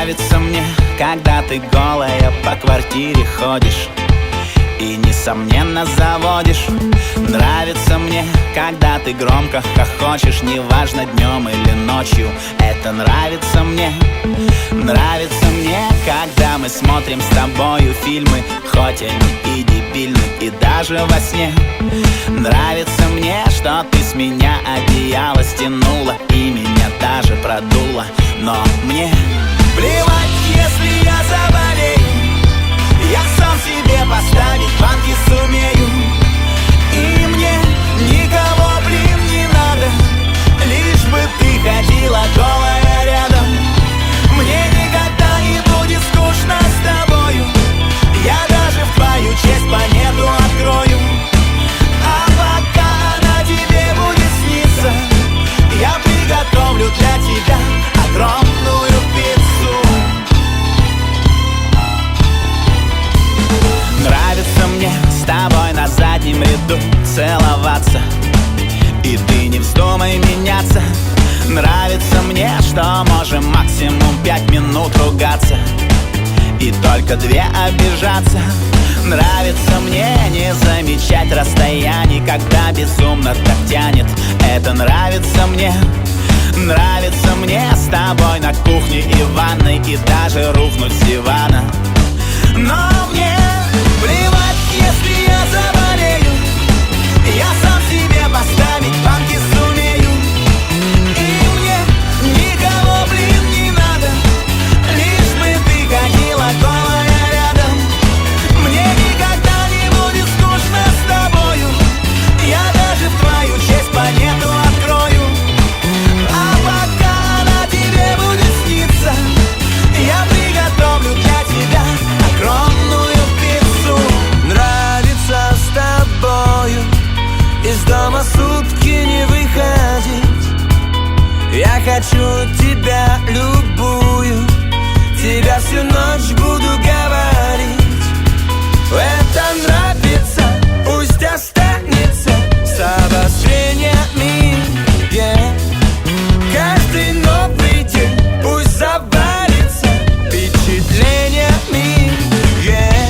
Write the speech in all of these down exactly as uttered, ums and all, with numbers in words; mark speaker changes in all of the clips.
Speaker 1: Нравится мне, когда ты голая по квартире ходишь и, несомненно, заводишь. Нравится мне, когда ты громко хохочешь, неважно, днем или ночью. Это нравится мне. Нравится мне, когда мы смотрим с тобою фильмы, хоть они и дебильны, и даже во сне. Нравится мне, что ты с меня одеяло стянула и меня даже продула. Но мне плевать, если я заболею, я сам себе поставить банки сумею. И мне никого, блин, не надо, лишь бы ты ходила голая рядом. Мне никогда не будет скучно с тобою, я даже в твою честь планету открою. А пока она тебе будет сниться, я приготовлю для тебя огромную пиццу. Нравится мне с тобой на заднем ряду целоваться, и ты не вздумай меняться. Нравится мне, что можем максимум пять минут ругаться и только две обижаться. Нравится мне не замечать расстояний, когда безумно так тянет. Это нравится мне. Нравится мне с тобой на кухне и ванной, и даже рухнуть с дивана. Но мне плевать, если я заболею, я сам себе поставить банки сумею. И мне никого, блин, не надо, лишь бы ты ходила голая рядом. Мне никогда не будет скучно с тобою, я даже в твою честь планету открою. А пока она тебе будет сниться, я приготовлю для тебя огромную пиццу. Нравится с тобою из дома сутки не выходить. Я хочу тебя любую, тебя всю ночь буду говорить. Это нравится, пусть останется с обострениями, yeah. Каждый новый день пусть завалится впечатлениями, yeah.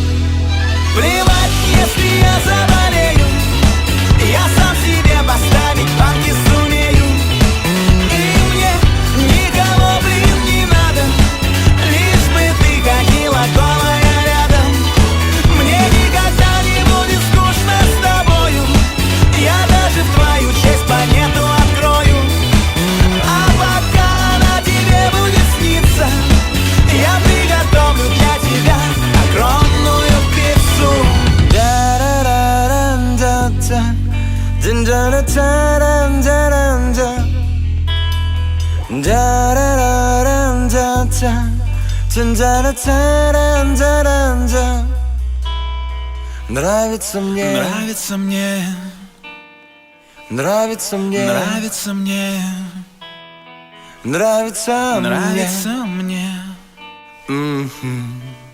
Speaker 1: Плевать, если я заболею, я сам себе поставить банки сумею. И мне никого, блин, не надо, лишь бы ты ходила голая рядом. Мне никогда не будет скучно с тобою, я даже в твою честь планету открою. А пока она тебе будет сниться, я приготовлю для тебя огромную пиццу. Нравится мне, нравится мне, нравится мне, нравится мне, нравится, нравится мне, мне. Mm-hmm.